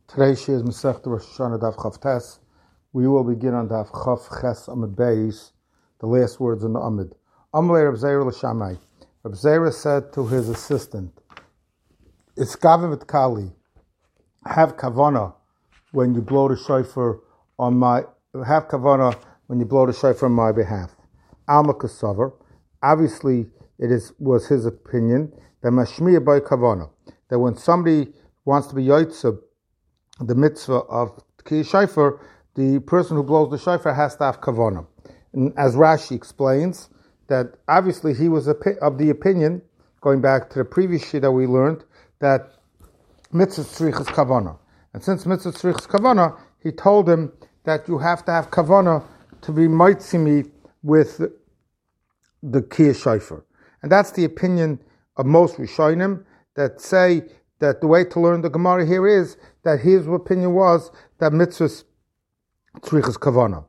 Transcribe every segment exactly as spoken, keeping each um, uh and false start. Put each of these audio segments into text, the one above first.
Today she is Masechta Rosh Hashanah Daf Chav Tes. We will begin on Daf Chav Ches Amud Beis, the last words in the Amud. Amalei Reb Zera l'Shamai. Reb Zera said to his assistant, "Iskaven v'tkali, have kavana when you blow the shofar on my have kavana when you blow the shofar on my behalf." Alma Kasavar. Obviously, it is was his opinion that mashmiya by kavana, that when somebody wants to be yotzeh the mitzvah of Tkiyah Shofar, the person who blows the shofar has to have kavanah. And as Rashi explains, that obviously he was of the opinion, going back to the previous year that we learned, that mitzvah tzrich is kavanah. And since mitzvah tzrich is kavanah, he told him that you have to have kavanah to be maitzimi with the Tkiyah Shofar. And that's the opinion of most Rishonim that say that the way to learn the Gemara here is that his opinion was that mitzvah tzrich is kavanah.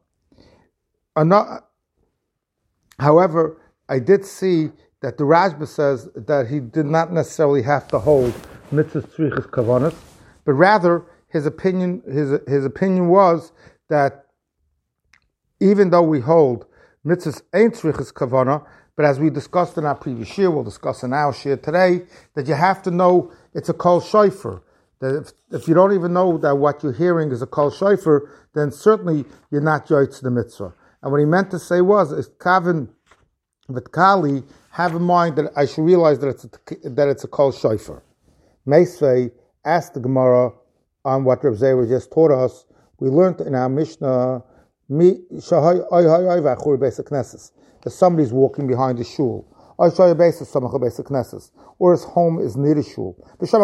However, I did see that the Rashba says that he did not necessarily have to hold mitzvah tzrich is kavanah, but rather his opinion his his opinion was that even though we hold mitzvah ain't tzrich is kavanah, but as we discussed in our previous year, we'll discuss in our shir today, that you have to know it's a kol shofar. That if, if you don't even know that what you're hearing is a kol shofar, then certainly you're not yotzeh the mitzvah. And what he meant to say was, is kaven v'tkali, have in mind that I should realize that it's a, that it's a kol shofar. Meisvei asked the Gemara on what Reb Zera just taught us. We learned in our Mishnah, that somebody's walking behind the shul, or his home is near the shul.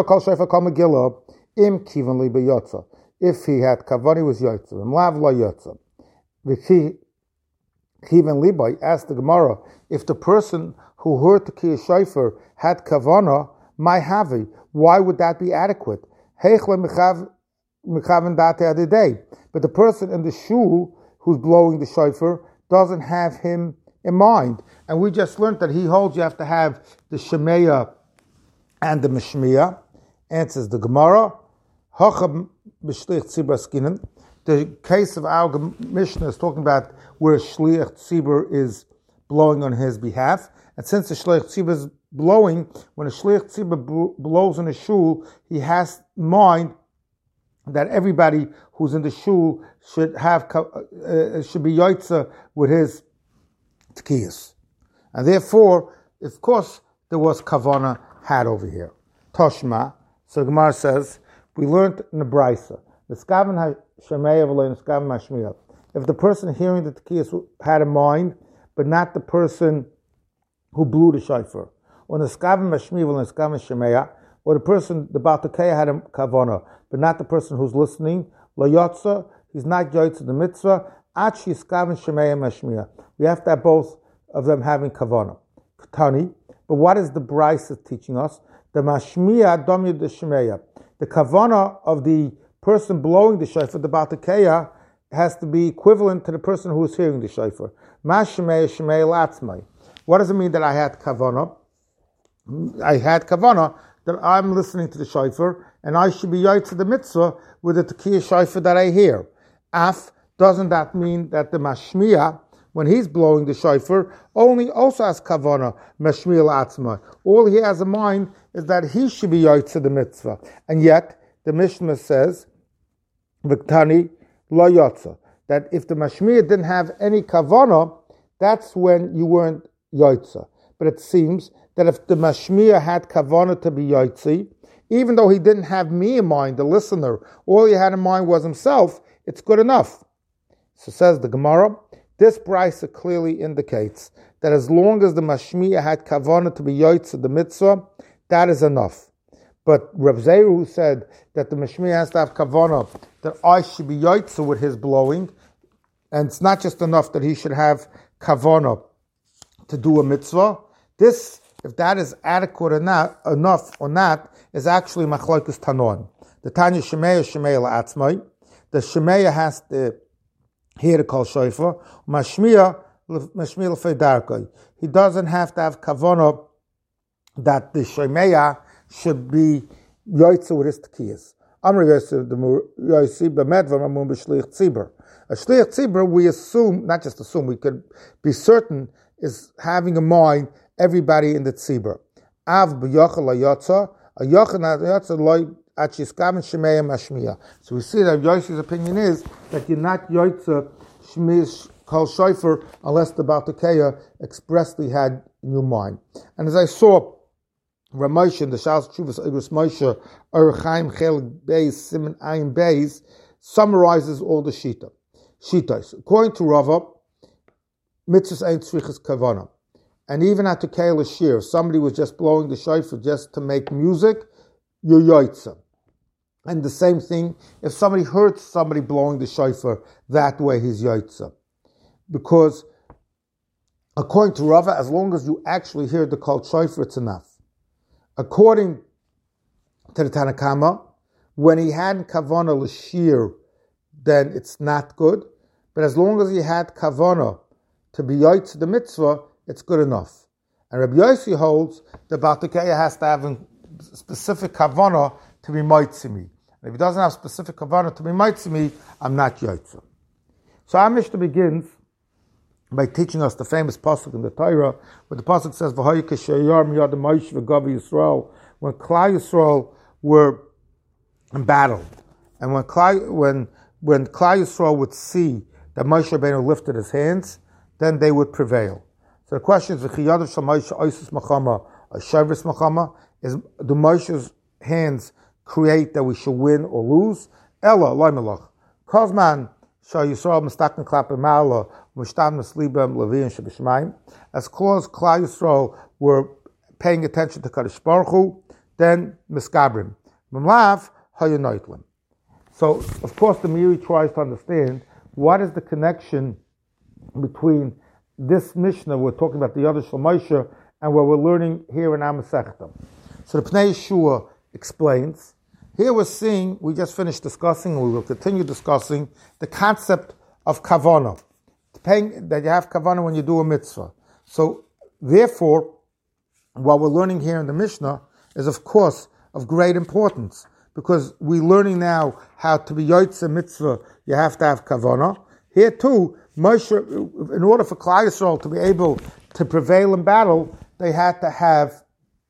If he had kavani, was yotze. Asked the Gemara, if the person who heard the Tkiyah Shofar had kavana, my havi, why would that be adequate? But the person in the shul who's blowing the shofar doesn't have him in mind. And we just learned that he holds you have to have the Shemeya and the Mishmiya. Answers the Gemara. The case of our Mishnah is talking about where Shliach Tzibur is blowing on his behalf. And since the Shliach Tzibur is blowing, when a Shliach Tzibur blows in a shul, he has in mind that everybody who's in the shul should have uh, should be yotzeh with his tkiyas, and therefore, of course, there was kavana had over here. Toshma. So Gemara says we learned in the Brisa, niskaven hashemeya v'lo niskaven mashmiya. If the person hearing the tkiyas had a mind, but not the person who blew the shofar, or niskaven mashmiya v'lo niskaven shemeya, or the person the Baltakaya had a kavana, but not the person who's listening, lo yotza, he's not yotzeh the mitzvah, achi iskaven shemeya mashmiya. We have to have both of them having kavana. Ketani, but what is the Brisa teaching us? The mashmiya domya the shemeya. The kavana of the person blowing the shofar, the Baltakaya, has to be equivalent to the person who is hearing the shofar. Ma shemeya shemeya latzmai. What does it mean that I had kavana? I had kavana that I'm listening to the shofar, and I should be yotzeh the mitzvah with the Tkiyah Shofar that I hear. Af, doesn't that mean that the mashmiya, when he's blowing the shofar, only also has kavana, mashmiya la'atzma. All he has in mind is that he should be yotzeh the mitzvah. And yet, the Mishnah says, v'ktani lo yotzeh, that if the mashmiya didn't have any kavana, that's when you weren't yotzeh. But it seems that if the mashmiya had kavana to be yotzeh, even though he didn't have me in mind, the listener, all he had in mind was himself, it's good enough. So says the Gemara, this Brisa clearly indicates that as long as the mashmiya had kavana to be yotzeh the mitzvah, that is enough. But Reb Zera, who said that the mashmiya has to have kavana, that I should be yotzeh with his blowing, and it's not just enough that he should have kavana to do a mitzvah, this, if that is adequate or not, enough or not, is actually machlokes tanon. The Tanya shemeya shemeya la'atzmai. The shemeya has to hear the kol shofar. Mashmiya mashmiya l'fei darkei. He doesn't have to have kavana that the shemeya should be yotzeh with his tkiyas. Amr Yosef the Yosi b'medvar amun b'shliach tzibur. A shliach tzibur, we assume, not just assume, we could be certain, is having in mind everybody in the tzibur. Av b'yochel hayotza, a yochel hayotza loy at shiskaven shemei mashmiya. So we see that Yosef's opinion is that you're not yotza shmish kol shofar unless the Baltakeya expressly had in your mind. And as I saw, Ramosha in the Shas Chuvas Igros Moshe Orchaim Chel Beis Siman Ayin Beis summarizes all the shita. Shitas. According to Rava, mitzvahs ain't tzrichas kavana. And even at the Keil Shir, if somebody was just blowing the shofar just to make music, you're yoitza. And the same thing, if somebody hurts somebody blowing the shofar, that way he's yoitza. Because according to Rava, as long as you actually hear the kol shofar, it's enough. According to the Tanakama, when he had kavana l'shir, then it's not good. But as long as he had kavana to be yoitz the mitzvah, it's good enough. And Rabbi Yossi holds the Baltakeya has to have a specific kavana to be moitzimi. And if he doesn't have specific kavana to be moitzimi, I'm not yoitz. So our Mishnah begins by teaching us the famous pasuk in the Torah, where the pasuk says, "V'hoyu k'sheyar miyad Moshe v'gavi Yisrael," when Klal Yisrael were in battle, and when Klal, when when Klal Yisrael would see that Moshe Rabbeinu lifted his hands, then they would prevail. So the question is, "V'chiyadav shel Moshe oisus machama, a shavris machama?" Is do Moshe's hands create that we should win or lose? Ella loy melach kozman shal Yisrael mistaken klapim ma'ala mishtam mislibam leviyin shebishmayim. As close Klal Yisrael were paying attention to Kadosh Baruch Hu, then miskabrim mamlav hayanoitlim. So of course the Meiri tries to understand what is the connection between this Mishnah we're talking about the other Shel Moshe and what we're learning here in our Masechta. So the Pnei Yeshua explains. Here we're seeing, we just finished discussing, and we will continue discussing, the concept of kavana, paying, that you have kavana when you do a mitzvah. So, therefore, what we're learning here in the Mishnah is, of course, of great importance, because we're learning now how to be yotze mitzvah, you have to have kavana. Here too, Moshe, in order for Klal Yisrael to be able to prevail in battle, they had to have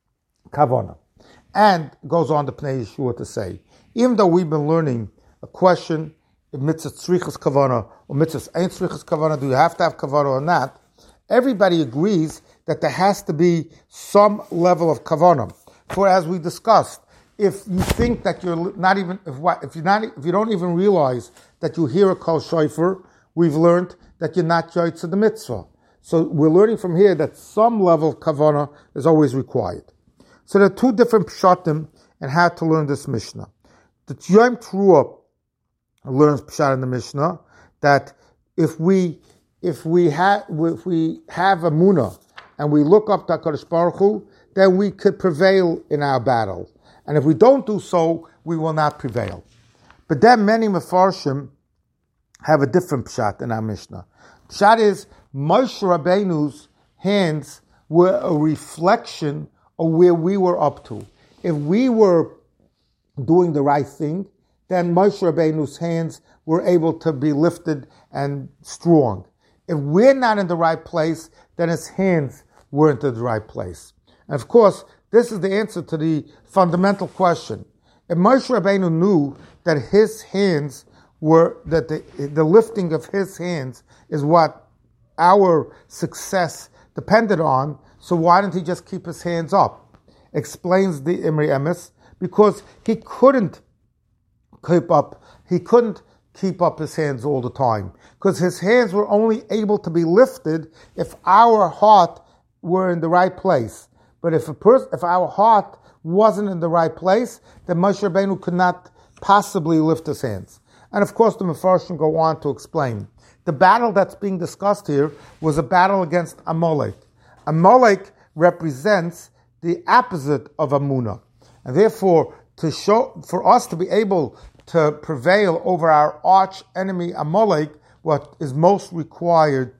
kavana. And goes on to Pnei Yeshua to say, even though we've been learning a question, if mitzvah tzrichas kavana or mitzvah ain't tzrichas kavana, do you have to have kavana or not? Everybody agrees that there has to be some level of kavana. For as we discussed, if you think that you're not even, if what, if you're not, if you don't even realize that you hear a kol shofar, we've learned that you're not yotzei the mitzvah. So we're learning from here that some level of kavana is always required. So there are two different pshatim and how to learn this Mishnah. The Yom Teruah learns pshat in the Mishnah that if we if we have if we have a munah and we look up to HaKadosh Baruch Hu, then we could prevail in our battle. And if we don't do so, we will not prevail. But then many Mefarshim have a different pshat in our Mishnah. Pshat is Moshe Rabbeinu's hands were a reflection or where we were up to. If we were doing the right thing, then Moshe Rabbeinu's hands were able to be lifted and strong. If we're not in the right place, then his hands weren't in the right place. And of course, this is the answer to the fundamental question. If Moshe Rabbeinu knew that his hands were, that the, the lifting of his hands is what our success depended on, so why didn't he just keep his hands up? Explains the Imri Emes, because he couldn't keep up, he couldn't keep up his hands all the time. Because his hands were only able to be lifted if our heart were in the right place. But if a person, if our heart wasn't in the right place, then Moshe Rabbeinu could not possibly lift his hands. And of course the Mefarshim go on to explain. The battle that's being discussed here was a battle against Amalek. Amalek represents the opposite of Amunah. And therefore, to show, for us to be able to prevail over our arch enemy Amalek, what is most required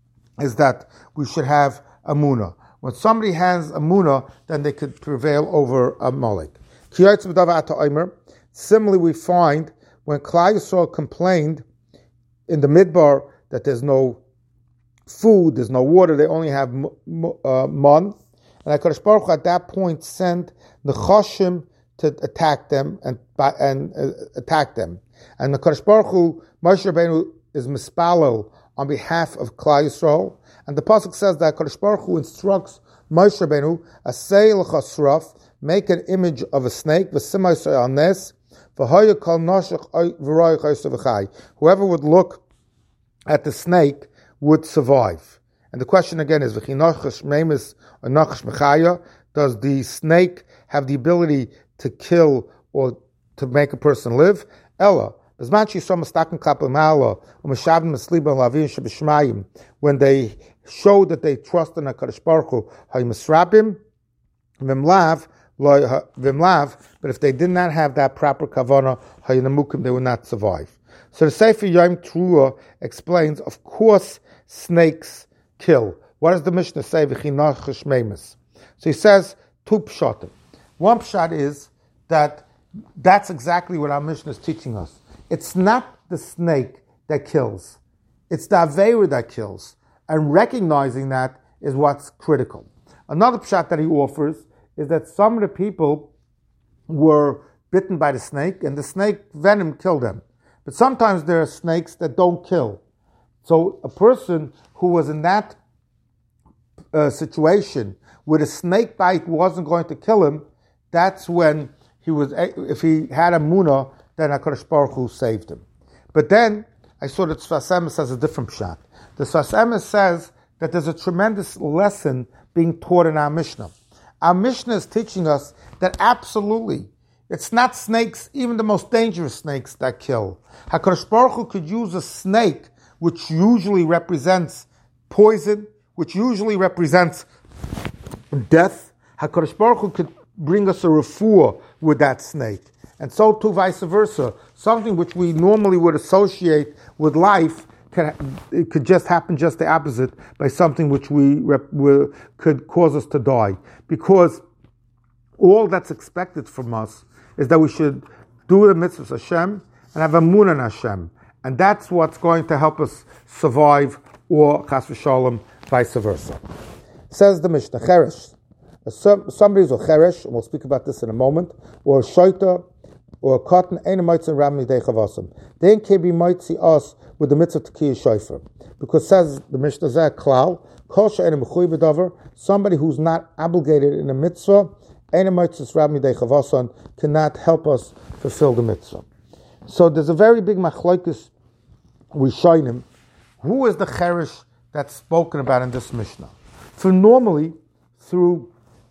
is that we should have Amunah. When somebody has Amunah, then they could prevail over Amalek. Similarly, we find when Klal Yisrael complained in the Midbar that there's no food, there's no water, they only have uh, man. And HaKadosh Baruch Hu at that point sent the Choshim to attack them and and uh, attack them. And the HaKadosh Baruch Hu, Moshe Rabbeinu is mispalel on behalf of Klal Yisrael. And the pasuk says that HaKadosh Baruch Hu instructs Moshe Rabbeinu, asay l'chasraf, make an image of a snake, v'simay so'anes, v'hoya kol noshech v'roy chayso v'chai. Whoever would look at the snake would survive. And the question again is, v'chinochash memes or nachash mechaya, does the snake have the ability to kill or to make a person live? Ella, when they show that they trust in HaKadosh Baruch Hu, but if they did not have that proper kavanah, they would not survive. So the Sefer Yom Teruah explains, of course, snakes kill. What does the Mishnah say? So he says, two pshatim. One pshat is that that's exactly what our Mishnah is teaching us. It's not the snake that kills. It's the Aveira that kills. And recognizing that is what's critical. Another pshat that he offers is that some of the people were bitten by the snake and the snake venom killed them. But sometimes there are snakes that don't kill. So a person who was in that uh, situation where the snake bite wasn't going to kill him, that's when he was, if he had a munah, then HaKadosh Baruch Hu saved him. But then, I saw that Sfas Emes says a different pshat. The Sfas Emes says that there's a tremendous lesson being taught in our Mishnah. Our Mishnah is teaching us that absolutely, it's not snakes, even the most dangerous snakes, that kill. HaKadosh Baruch Hu could use a snake, which usually represents poison, which usually represents death. HaKadosh Baruch Hu could bring us a refuah with that snake. And so too vice versa. Something which we normally would associate with life, can, it could just happen just the opposite by something which we, rep, we could cause us to die. Because all that's expected from us is that we should do the mitzvahs Hashem and have a emunah in Hashem. And that's what's going to help us survive, or chas v'shalom, vice versa. Says the Mishnah, cheresh. Somebody who's a cheresh, and we'll speak about this in a moment, or a shoita, or a cotton, ain't a mitzvah ram midei chavasim. They can't be mitzvah us with the mitzvah tekiyah shofar, because says the Mishnah zeh klal kol she'ein mechuy b'davar, somebody who's not obligated in a mitzvah, ain't a mitzvah ram midei chavasim, cannot help us fulfill the mitzvah. So there's a very big machlokes rishonim. Who is the cheresh that's spoken about in this Mishnah? For normally throughout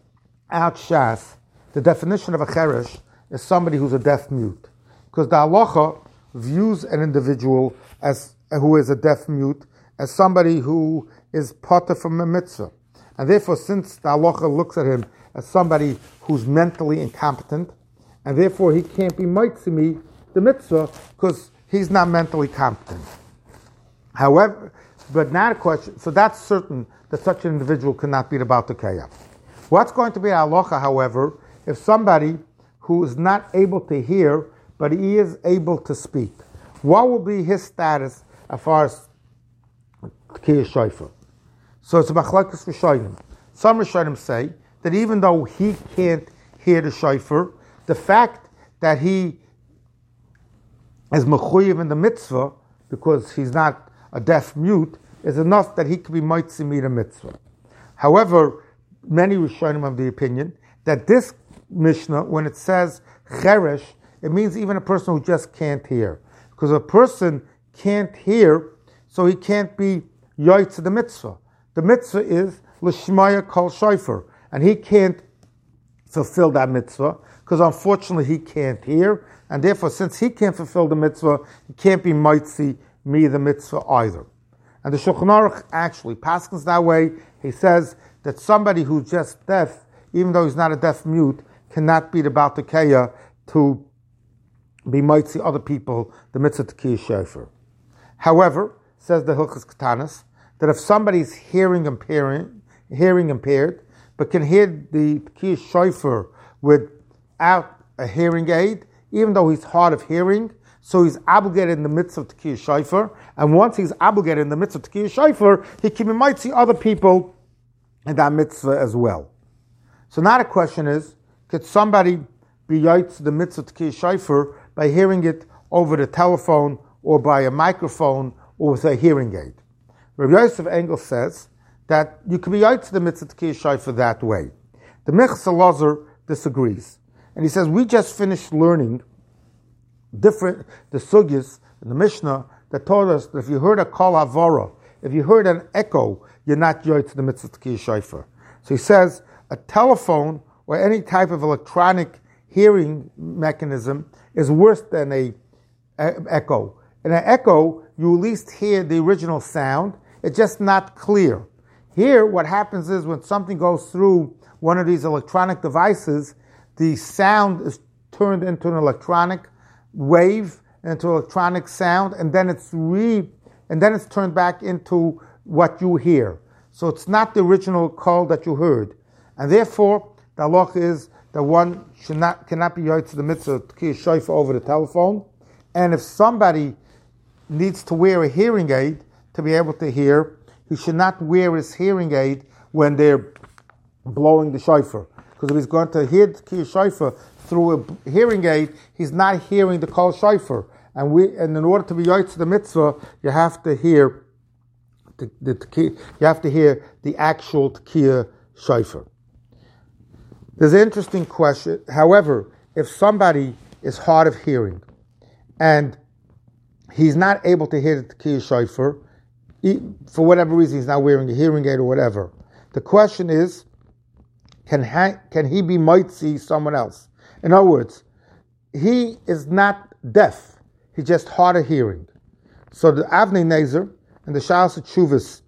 Shas, the definition of a cheresh is somebody who's a deaf mute, because the halacha views an individual as who is a deaf mute as somebody who is potter from a mitzvah, and therefore, since the halacha looks at him as somebody who's mentally incompetent, and therefore he can't be mitzvah the mitzvah because he's not mentally competent. However, but now a question. So that's certain that such an individual cannot be the Baal Tekeya. What's going to be a halacha, however, if somebody who is not able to hear, but he is able to speak? What will be his status as far as Tekiyah Shofar? So it's a machlokes rishonim. Some rishonim say that even though he can't hear the shofar, the fact that he is mechuyev in the mitzvah, because he's not a deaf mute, is enough that he can be mitzvah the mitzvah. However, many rishonim have the opinion that this Mishnah, when it says cheresh, it means even a person who just can't hear. Because a person can't hear, so he can't be yoytz the mitzvah. The mitzvah is l'shmaya kol shofar, and he can't fulfill that mitzvah because unfortunately he can't hear, and therefore since he can't fulfill the mitzvah, he can't be mitzi me the mitzvah either. And the Shulchan Aruch actually paskins that way. He says that somebody who's just deaf, even though he's not a deaf mute, cannot be the Baal Tekeya to be mitzi other people the mitzvah tekiyah shofar. However, says the Hilchos Ketanos, that if somebody's hearing impaired, hearing impaired, but can hear the tekiyah shofar without a hearing aid, even though he's hard of hearing, so he's obligated in the midst of Tekiyah Shofar, and once he's obligated in the midst of Tekiyah Shofar, he can might see other people in that mitzvah as well. So now the question is, could somebody be yotz the mitzvah of Tekiyah Shofar by hearing it over the telephone or by a microphone or with a hearing aid? Rabbi Yosef Engel says that you can be yotz the mitzvah of Tekiyah Shofar that way. The Minchas Elazar disagrees. And he says, we just finished learning different, the sugyas in the Mishnah that taught us that if you heard a kol havara, if you heard an echo, you're not yotz the mitzvah of Tekiyah Shofar. So he says, a telephone or any type of electronic hearing mechanism is worse than a, a echo. In an echo, you at least hear the original sound. It's just not clear. Here, what happens is when something goes through one of these electronic devices, the sound is turned into an electronic wave, into electronic sound, and then it's re, and then it's turned back into what you hear. So it's not the original call that you heard, and therefore the halacha is that one should not cannot be yotz the mitzvah of Tekiyah Shofar over the telephone, and if somebody needs to wear a hearing aid to be able to hear, he should not wear his hearing aid when they're blowing the shofar. Because if he's going to hear the Tekiyah Shofar through a hearing aid, he's not hearing the kol shofar. And we, and in order to be yotz the mitzvah, you have to hear the, the tekiyah, you have to hear the actual Tekiyah Shofar. There's an interesting question. However, if somebody is hard of hearing and he's not able to hear the Tekiyah Shofar, he, for whatever reason he's not wearing a hearing aid or whatever, the question is, can ha- can he be mitzi someone else? In other words, he is not deaf, he's just hard of hearing. So the Avnei Nezer and the Shalas Tshuvas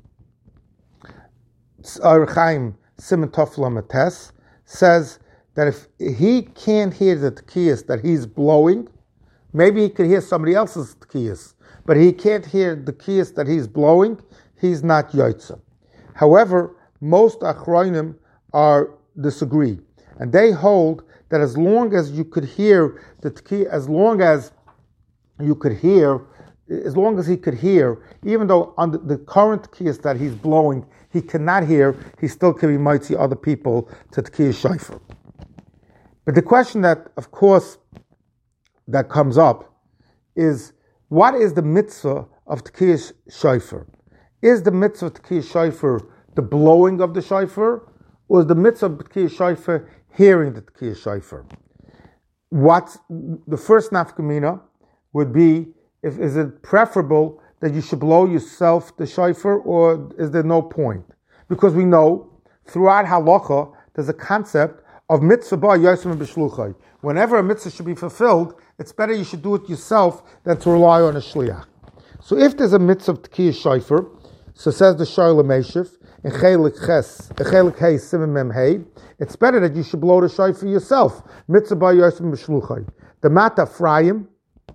Orach Chaim Siman Tov Lamed Tes says that if he can't hear the tekiyas that he's blowing, maybe he could hear somebody else's tekiyas, but he can't hear the tekiyas that he's blowing, he's not yotza. However, most achronim are disagree, and they hold that as long as you could hear the tekiyah, as long as you could hear, as long as he could hear, even though on the, the current tekiyas that he's blowing, he cannot hear, he still can be mitzi other people to Tekiyah Shofar. But the question that, of course, that comes up is, what is the mitzvah of Tekiyah Shofar? Is the mitzvah of Tekiyah Shofar the blowing of the shofar, or is the mitzvah of Tekiyah Shofar hearing the Tekiyah Shofar? What's the first nafkamina would be, if is it preferable that you should blow yourself the shofar, or is there no point? Because we know throughout halacha there's a concept of mitzvah ba yosem b'shluchai. Whenever a mitzvah should be fulfilled, it's better you should do it yourself than to rely on a shliach. So if there's a mitzvah of Tekiyah Shofar, so says the Shor Lemeshif in Chelik Ches, Chelik Hey Siman Mem Hey, it's better that you should blow the shofar yourself. Mitzvah ba yosem b'shluchai. The Mata Frayim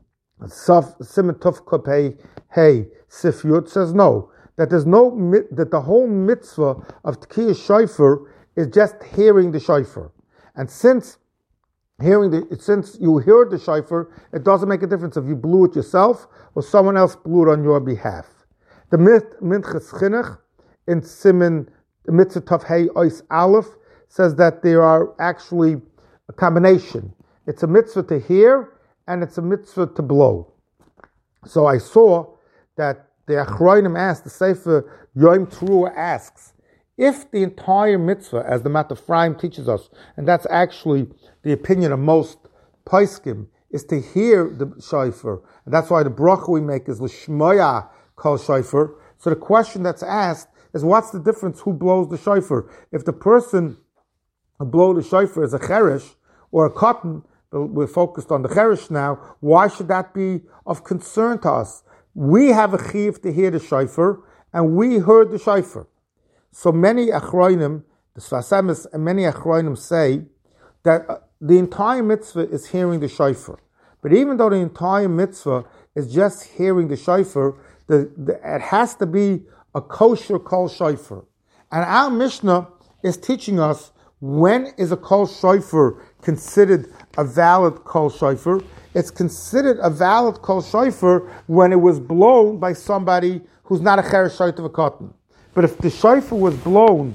Siman Tov Kop Hey Hey Sif Yud says no, that there's no that the whole mitzvah of Tekiyah Shofar is just hearing the shofar, and since hearing the since you heard the shofar, it doesn't make a difference if you blew it yourself or someone else blew it on your behalf. The Minchas Chinuch in Siman Mitzvah Tov Hey Ois Aleph says that there are actually a combination. It's a mitzvah to hear and it's a mitzvah to blow. So I saw that the Achronim asked, the Sefer Yom Teruah asks, if the entire mitzvah, as the Mata Frayim teaches us, and that's actually the opinion of most poskim, is to hear the shofar, and that's why the bracha we make is l'shmoya kol shofar. So the question that's asked is, what's the difference who blows the shofar? If the person who blows the shofar is a cheresh or a cotton, we're focused on the cheresh now, why should that be of concern to us? We have a chiv to hear the shofar, and we heard the shofar. So many achronim, the Sfas Emes and many achronim say that uh, the entire mitzvah is hearing the shofar. But even though the entire mitzvah is just hearing the shofar, the, the, it has to be a kosher kol shofar. And our Mishnah is teaching us when is a kol shofar considered a valid kol shofar. It's considered a valid kol shofar when it was blown by somebody who's not a cheresh shayt of a cotton. But if the shofar was blown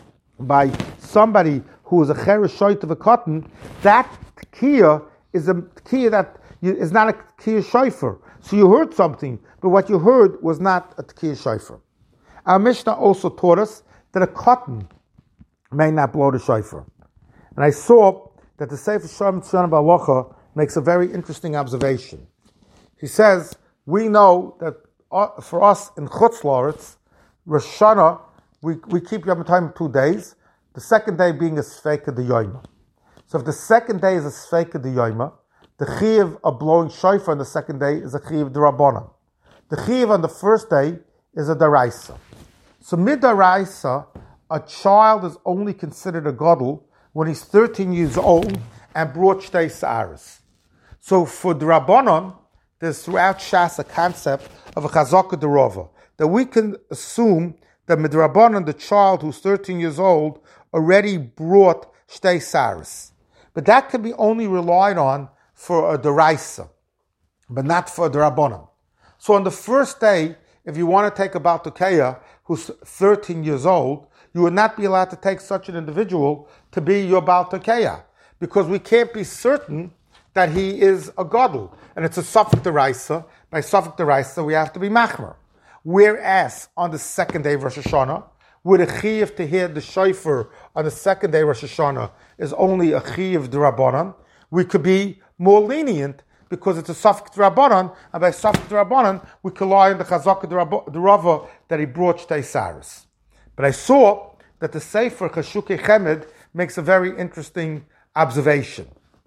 by somebody who is a cheresh shayt of a cotton, that tekiah is a tekiah that is not a tekiah shofar. So you heard something, but what you heard was not a tekiah shofar. Our Mishnah also taught us that a cotton may not blow the shofar. And I saw that the Sefer Shalom Tzon B'Halacha makes a very interesting observation. He says, we know that uh, for us in Chutz La'aretz, Rosh Hashanah, we, we keep Yom Tov two days, the second day being a Sfeika D'Yoyma. So if the second day is a Sfeika D'Yoyma, the Chiyuv of blowing shofar on the second day is a Chiyuv D'Rabbanan. The Chiyuv on the first day is a Daraisa. So mid-Daraisa, a child is only considered a Gadol when he's thirteen years old and brought Shtei Sa'aris. So for the Rabbanon, there's throughout Shas a concept of a Chazaka Derova, that we can assume that Midrabanan, the child who's thirteen years old, already brought Shtei Sa'aris. But that can be only relied on for a Deraisa, but not for a Rabbanon. So on the first day, if you want to take a Baal Tekeya who's thirteen years old, you would not be allowed to take such an individual to be your Baal Tekeya, because we can't be certain that he is a Gadol. And it's a Safek Deraisa. By Safek Deraisa, we have to be Machmer. Whereas on the second day of Rosh Hashanah, with a Chiyuv to hear the shofar on the second day of Rosh Hashanah is only a Chiyuv D'Rabbanan, we could be more lenient because it's a Safek D'Rabbanan, and by Safek D'Rabbanan, we can rely on the Chazaka D'Rava that he brought Shtei Sa'aris. But I saw that the Sefer Chashukei Chemed makes a very interesting observation.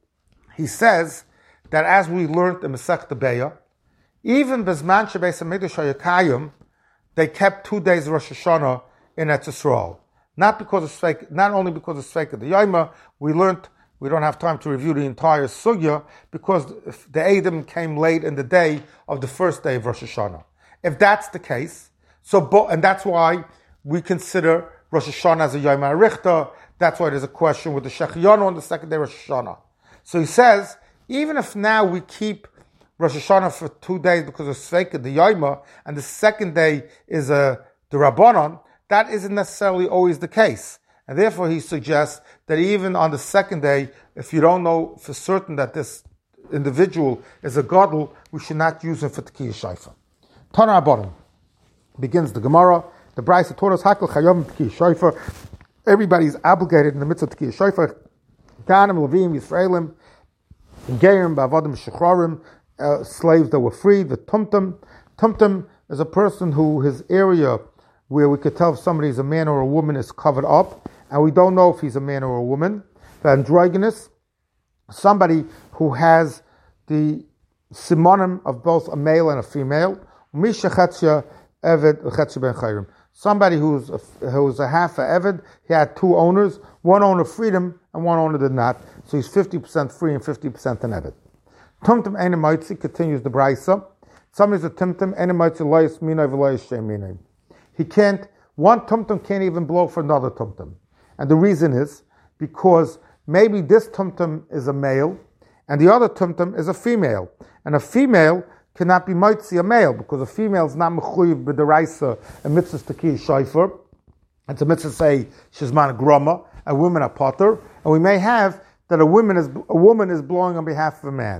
He says that as we learned in Masechta Beya, even Bezman Shebeis HaMikdash HaYakayim, they kept two days of Rosh Hashanah in Eretz Yisrael. Not because of Sveik, not only because of Sveika the Yoma, we learned, we don't have time to review the entire sugya, because the Edom came late in the day of the first day of Rosh Hashanah. If that's the case, so and that's why we consider Rosh Hashanah as a Yom HaRichta. That's why there's a question with the Shechianu on the second day of Rosh Hashanah. So he says, even if now we keep Rosh Hashanah for two days because of Sveika the Yoma, and the second day is a the Rabbanon, that isn't necessarily always the case. And therefore he suggests that even on the second day, if you don't know for certain that this individual is a Gadol, we should not use him for Tekiah Shofar. Tana Rabbanon begins the Gemara. The Brisa taught us Hakol Chayom Tekiah Shofar. Everybody's obligated in the midst of Tekiah Shofar. Kanim, Levim, Yisraelim, Geirim, Ba'avadim, Shecharim, uh, slaves that were free. The Tumtum. Tumtum is a person who his area where we could tell if somebody is a man or a woman is covered up, and we don't know if he's a man or a woman. The androgynous, somebody who has the simonim of both a male and a female. Misha Chatzia Eved Chatzia Ben Chayrim. Somebody who's a, who's a half a Eved, he had two owners. One owner freed him, and one owner did not. So he's fifty percent free and fifty percent an Eved. Tumtum Enemoitzi continues the Brisa. Somebody's a Tumtum Enemoitzi Lois Minay V'Lois Shem Minay. He can't, one Tumtum can't even blow for another Tumtum. And the reason is because maybe this Tumtum is a male and the other Tumtum is a female. And a female cannot be Moitzi a male because a female is not Mechuyev B'Deraisa and Mitzvah Tekiah Shofar. It's a Mitzvah say Shizman Groma, a woman a potter. And we may have that a woman is a woman is blowing on behalf of a man.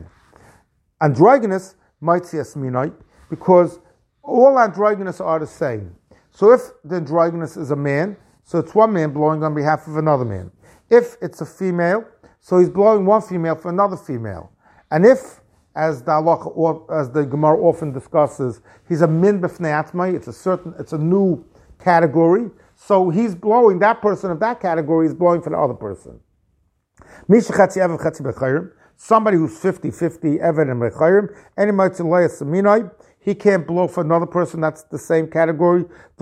Androgynous Moitzi Esminoi, because all androgynous are the same. So if the androgynous is a man, so it's one man blowing on behalf of another man. If it's a female, so he's blowing one female for another female. And if, as the Allah, or as the Gemara often discusses, he's a min b'fnei atmai, it's a certain, it's a new category, so he's blowing, that person of that category is blowing for the other person. Misha chatzi ever chatzi b'chayrim, somebody who's fifty-fifty ever and b'chayrim, any mitzvah loyas seminai, he can't blow for another person that's the same category.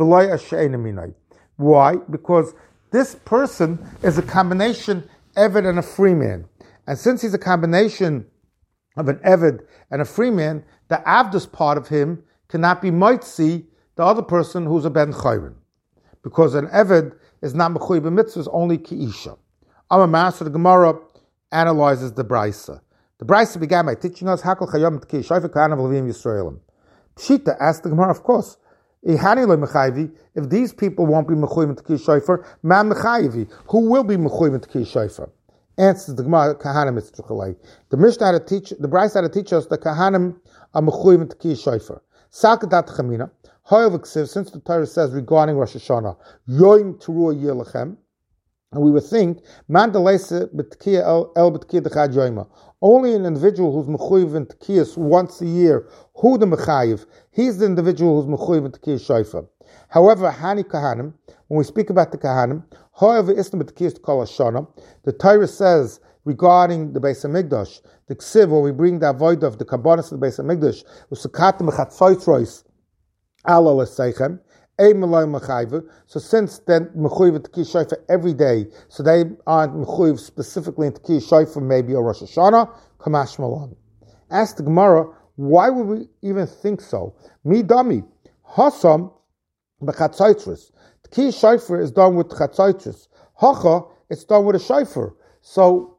Why? Because this person is a combination Eved and a free man. And since he's a combination of an Eved and a free man, the Avdus part of him cannot be Moitzi, the other person who's a Ben Chayrin. Because an Eved is not Mechuy b'mitzvahs, only Ki'isha. I'm a master of the Gemara, analyzes the Brisa. The Brisa began by teaching us Hakol Chayom T'ki Shofar Kahanim Levim Yisraelim. Pshita asked the Gemara, of course, if these people won't be Mechuyim T'ki Shofar, Man Mechayivi, who will be Mechuyim T'ki Shofar? Answers the Gemara, Kahanim Mitzvah. The Mishnah had to teach, the Brisa had to teach us that Kahanim are Mechuyim T'ki Shofar. Sakadat Chamina, since the Torah says regarding Rosh Hashanah, Yoim Teruah Yeh Lechem, and we would think, Man Deleise B'Tkiya El B'Tkiya D'Chad Yoima. Only an individual who's Mechuyev in Tkiyas once a year, who the Mechayev, he's the individual who's Mechuyev in Tkiyas Shofar. However, Hani Kahanim, when we speak about the Kahanim, however, Islam B'Tkiyas Kol Hashanah, the Torah says regarding the Beis HaMikdash, the Ksiv, when we bring the avoid of the Kabbanis of the Beis HaMikdash, Usakatim Mechatzvoitrois Ala L'Seichem, so since then, mechuyev T'ki Shofar every day, so they aren't mechuyev specifically in T'ki Shofar, maybe or Rosh Hashanah, Kamash Malon. Ask the Gemara, why would we even think so? Mi dami, Hasam b'chatzaitris. T'ki Shofar is done with chatzaitris. Hacha, it's done with a shofar. So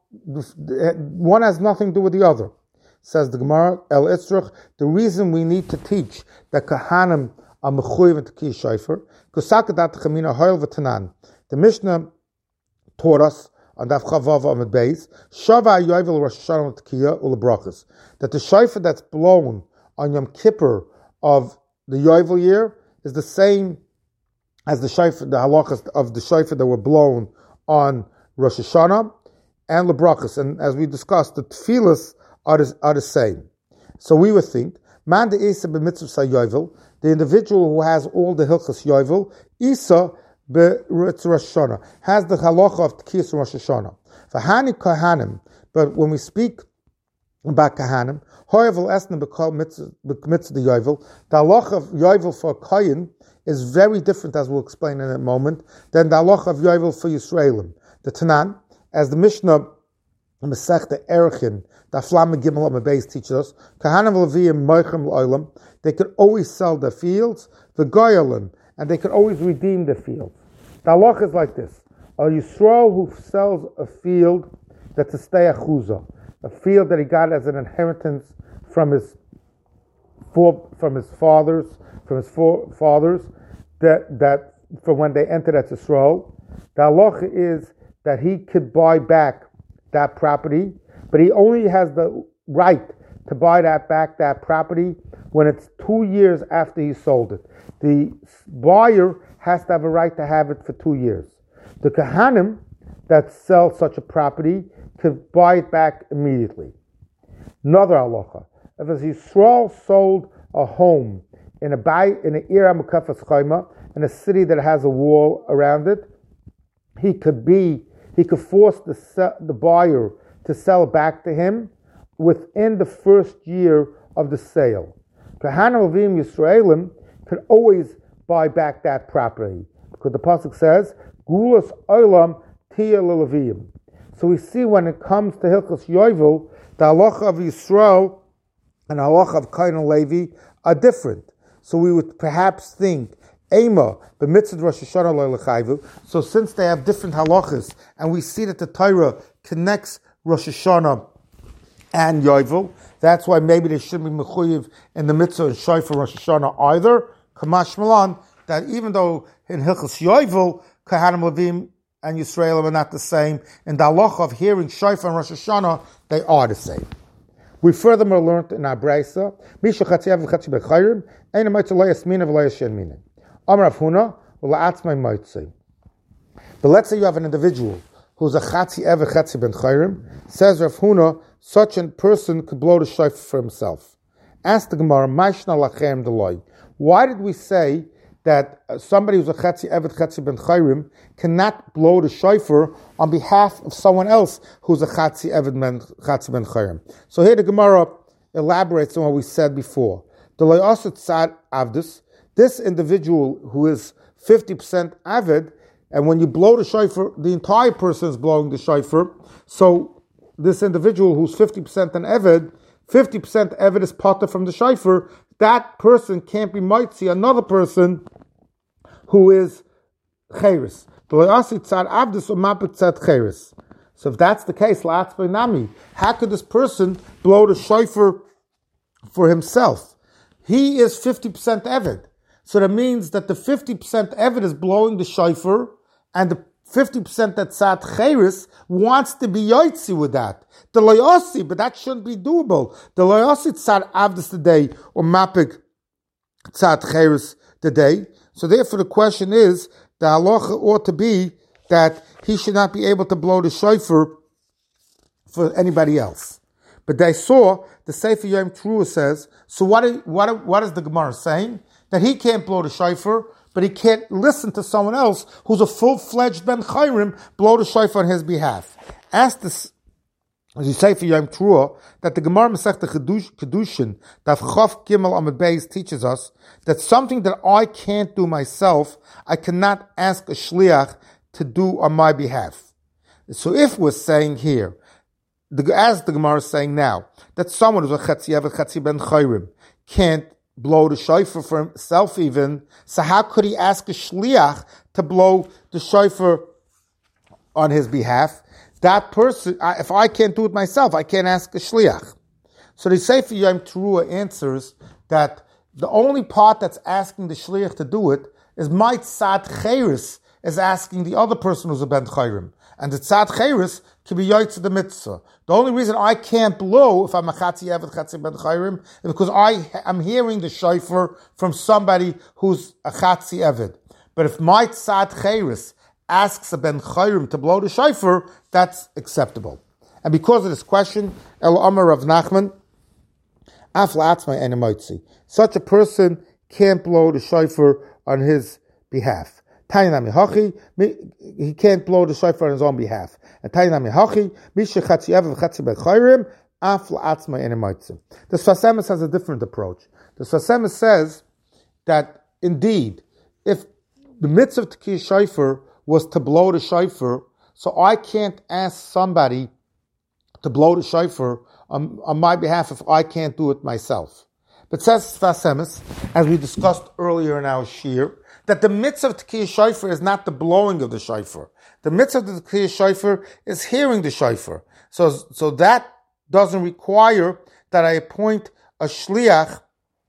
one has nothing to do with the other. Says the Gemara, El Itzrach, the reason we need to teach that Kahanim are mechuyev to T'ki Shofar, because Sakadat Chamina Hoil V'Tanan. The Mishnah taught us on Daf Chavav Amud Beis, Shava Yovel Rosh Hashanah T'kiya Ulebrachas, that the shofar that's blown on Yom Kippur of the Yovel year is the same as the shofar, the halachas of the shofar that were blown on Rosh Hashanah and Lebrachas. And as we discussed, the tefillas are the, are the same. So we would think, Man de Isa b'mitzvah Yovel, the individual who has all the hilchas Yovel, Isa b'Rosh Hashanah, has the halacha of T'kiyas Rosh Hashanah. For Hani Kahanim, but when we speak about Kahanim, Hoyevel Esna b'kol mitzvah the Yovel, the halacha of Yovel for Kayin is very different, as we'll explain in a moment, than the halacha of Yovel for Yisraelim. The Tanan, as the Mishnah Masechta Erechin, the Aflam Gimel Amabeis teaches us, Kahanim Leviyim Moichem L'Olam, they could always sell their fields, the Goyalim, and they could always redeem their fields. The halach is like this: a Yisrael who sells a field that's a stay achuzah, a field that he got as an inheritance from his for, from his fathers, from his fathers, that that from when they entered at Yisrael. The halach is that he could buy back that property, but he only has the right to buy that back, that property, when it's two years after he sold it. The buyer has to have a right to have it for two years. The Kahanim that sell such a property could buy it back immediately. Another halacha: if a Yisrael sold a home in a bay, in an Ira Mekafas Chayma, in a city that has a wall around it, he could be he could force the the buyer to sell back to him within the first year of the sale. Kahanim Levim Yisraelim could always buy back that property, because the pasuk says, "Gulas Olam Tia Lelevim." So we see when it comes to Hilchos Yovel, the halacha of Yisrael and the halacha of Kain and Levi are different. So we would perhaps think, Ema, b'mitzvah Rosh Hashanah lo l'chayvu. So since they have different halachas, and we see that the Torah connects Rosh Hashanah and Yovel, that's why maybe they shouldn't be mechuyev in the mitzvah and shofar Rosh Hashanah either. Kamash Malan, that even though in Hilchos Yovel, Kahanim Levim and Yisrael are not the same, in the halacha of hearing shofar and Rosh Hashanah, they are the same. We furthermore learned in our Brisa, Misha Chatziyav Chatzi Bechayrim, Ein Amaytz Lo Yasmina V'Lo Yashen Mina. Amar Rav Huna, V'La'atzmai Motzei. But let's say you have an individual who's a Chatzi Ever Chatzi Ben Chayrim. Says Rav Huna, such a person could blow the shofar for himself. Ask the Gemara, Mashna Lachem Deloy. Why did we say that somebody who's a Chatzi Ever Chatzi Ben Chayrim cannot blow the shofar on behalf of someone else who's a Chatzi Ever Chatzi Ben Chayrim? So here the Gemara elaborates on what we said before. Deloy also tzad avdus. This individual who is fifty percent avid, and when you blow the shofar, the entire person is blowing the shofar. So this individual who's fifty percent an avid, fifty percent avid is potter from the shofar. That person can't be mitzi another person who is cheres. So if that's the case, la'atzmai nami, how could this person blow the shofar for himself? He is fifty percent Eved. So that means that the fifty percent Eved is blowing the shofar, and the fifty percent that Tzad Cheres wants to be Yotzi with that. The Loyosi, but that shouldn't be doable. The Loyosi Tzad Avdus today, or Mapik Tzad Cheres today. So therefore the question is, the halacha ought to be that he should not be able to blow the shofar for anybody else. But they saw, the Sefer Yom Teruah says, so what is, what, what is the Gemara saying? That he can't blow the shofar, but he can't listen to someone else who's a full-fledged Ben Chayrim blow the shofar on his behalf. Ask this, as you say for Yom Teruah, that the Gemara Masechta Kedushin, that Chav Gimel Amud Beis teaches us that something that I can't do myself, I cannot ask a shliach to do on my behalf. So if we're saying here, the, as the Gemara is saying now, that someone who's a Chetzi Eved, Chetzi Ben Chayrim can't blow the shofar for himself even, so how could he ask a shliach to blow the shofar on his behalf? That person, if I can't do it myself, I can't ask a shliach. So the Sefer Yom Teruah answers that the only part that's asking the shliach to do it is my Tzad Cheres is asking the other person who's a Ben Chayrim. And the Tzad Cheres can be Yotze the mitzvah. The only reason I can't blow if I'm a Chatzi Eved, Chatzi Ben Chayrim is because I am hearing the shofar from somebody who's a Chatzi Eved. But if my Tzad Cheres asks a Ben Chayrim to blow the shofar, that's acceptable. And because of this question, El Amar Rav Nachman, Af la'atzmai ein motzi. Such a person can't blow the shofar on his behalf. Tainami hachi, he can't blow the shofar on his own behalf. And Tainami hachi, mishe chatzi eved v'chatzi ben chayrim, af la'atzmai ein motzi. The Sfas Emes has a different approach. The Sfas Emes says that indeed, if the mitzvah of Tekiyah shofar was to blow the shofar, so I can't ask somebody to blow the shofar on, on my behalf if I can't do it myself. But says Sfas Emes, as we discussed earlier in our shir, that the mitzvah of Tekiyah shofar is not the blowing of the shofar. The mitzvah of the Tekiyah shofar is hearing the shofar. So, so that doesn't require that I appoint a shliach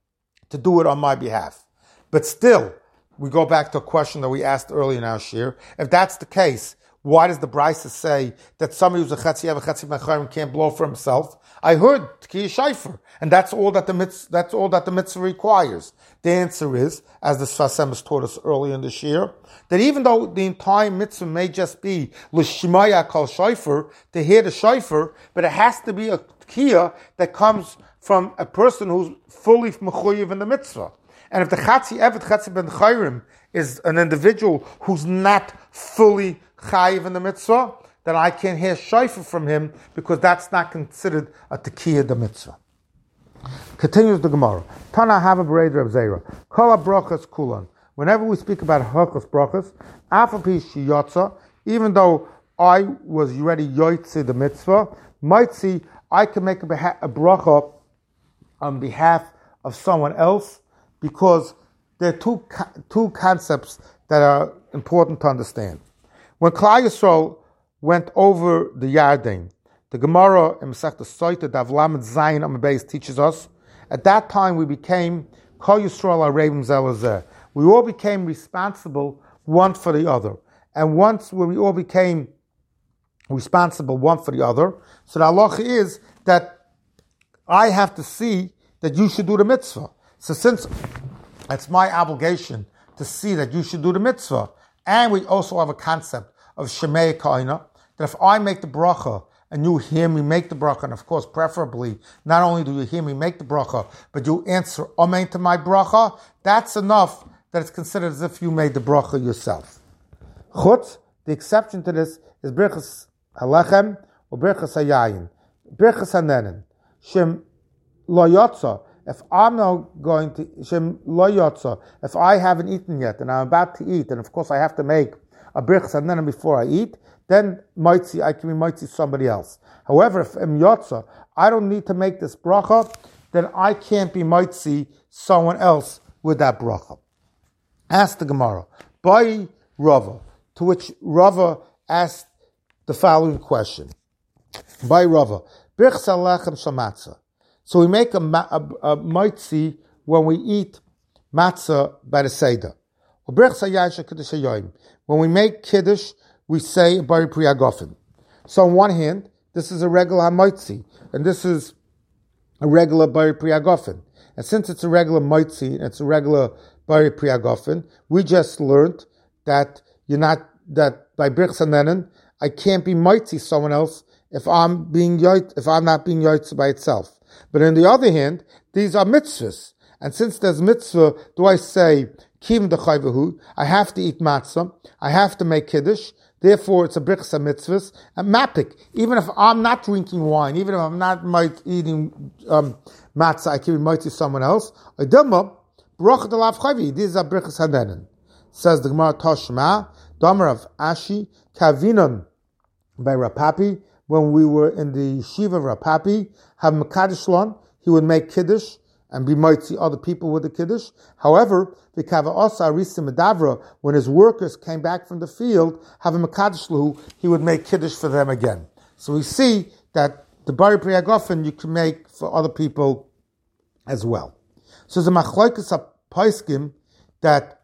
to do it on my behalf. But still, we go back to a question that we asked earlier in our shir. If that's the case, why does the Brisa say that somebody who's a Chetzi Eved, Chetzi Ben Chayrim can't blow for himself? I heard Tekiyah shofar, and that's all that the mitzvah, that's all that the mitzvah requires. The answer is, as the Sfas Emes taught us earlier in this year, that even though the entire mitzvah may just be l'shmaya kol shofar, to hear the shofar, but it has to be a tekiyah that comes from a person who's fully mechuyev in the mitzvah. And if the Chatzi Eved, Chatzi Ben Chayrim is an individual who's not fully chayiv in the mitzvah, then I can't hear shofar from him because that's not considered a tekiyah the mitzvah. Continues the Gemara. Tana hava b'reid Reb Zera. Kol brachas kulan. Whenever we speak about halachos brachas, afapi shiyotza, even though I was already yotze the mitzvah, might see I can make a, beha- a bracha on behalf of someone else, because there are two two concepts that are important to understand. When Klal Yisrael went over the Yarden, the Gemara in Masechta Soita Daf Lamed Zayin Amud Beis teaches us, at that time we became Kol Yisrael Arevim Zel Lezeh. We all became responsible one for the other. And once when we all became responsible one for the other, so the halacha is that I have to see that you should do the mitzvah. So since it's my obligation to see that you should do the mitzvah, and we also have a concept of Shemei Kaina, that if I make the bracha and you hear me make the bracha, and of course preferably not only do you hear me make the bracha, but you answer Amen to my bracha, that's enough that it's considered as if you made the bracha yourself. Chutz, the exception to this is Birchas Halechem or Birchas Hayayin. Birchas Hanenen. Shem Lo Yotza. If I'm not going to, Shem Lo Yotza, if I haven't eaten yet and I'm about to eat, and of course I have to make a Birchas Hanenen before I eat, then Moitzi, I can be Moitzi somebody else. However, if I'm Yotza, I don't need to make this bracha, then I can't be Moitzi someone else with that bracha. Ask the Gemara, by Rava, to which Rava asked the following question. By Rava, Birchsa lechem shel matzah. So we make a, a, a moitzi when we eat matzah by the Seder. When we make kiddush, we say bari pri hagofen. So on one hand, this is a regular moitzi, and this is a regular bari pri hagofen. And since it's a regular moitzi and it's a regular bari pri hagofen, we just learned that you're not that by birchsa nenen, I can't be moitzi someone else if I'm being yoit, if I'm not being yoitz by itself. But on the other hand, these are mitzvahs. And since there's mitzvah, do I say, kim dechayvahu, I have to eat matzah, I have to make kiddush, therefore it's a brichsa mitzvahs, and mapik, even if I'm not drinking wine, even if I'm not eating um, matzah, I can be mighty someone else. Idama, brach delav chayvi, these are brichas hanenin. Says the Gemara Toshma, Domer of Ashi, kavinon by Rapapi, when we were in the yeshiva of Rapapi, have Makadishlon, he would make kiddush and be mighty other people with the kiddush. However, the kava osa arisim medavra, when his workers came back from the field, have a Makadishlu, he would make kiddush for them again. So we see that the bari pri hagofen you can make for other people as well. So the machloikas paiskim that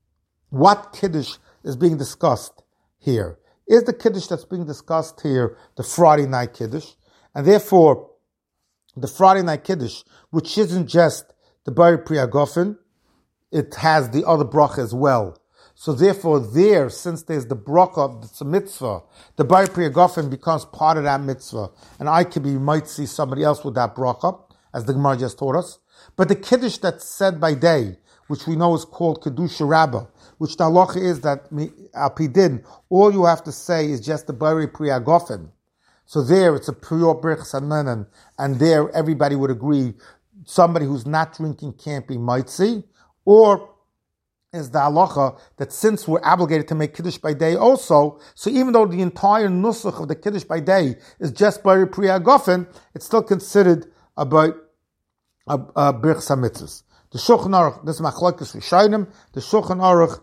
what kiddush is being discussed here. Is the kiddush that's being discussed here the Friday night kiddush? And therefore, the Friday night kiddush, which isn't just the bari pri hagofen, it has the other bracha as well. So therefore, there, since there's the bracha, it's a mitzvah, the bari pri hagofen becomes part of that mitzvah, and I could be might see somebody else with that bracha, as the Gemara just taught us. But the kiddush that's said by day, which we know is called kedusha rabbah, which the halacha is that al pidin, all you have to say is just the bari pri hagofen. So there, it's a pure brichas hanenin, and there everybody would agree somebody who's not drinking can't be mitzi, or is the halacha that since we're obligated to make kiddush by day also, so even though the entire nusach of the kiddush by day is just bari pri hagofen, it's still considered about a, a brichas hamitzvos. The Shulchan Aruch, this is machlokes rishonim, the Shulchan Aruch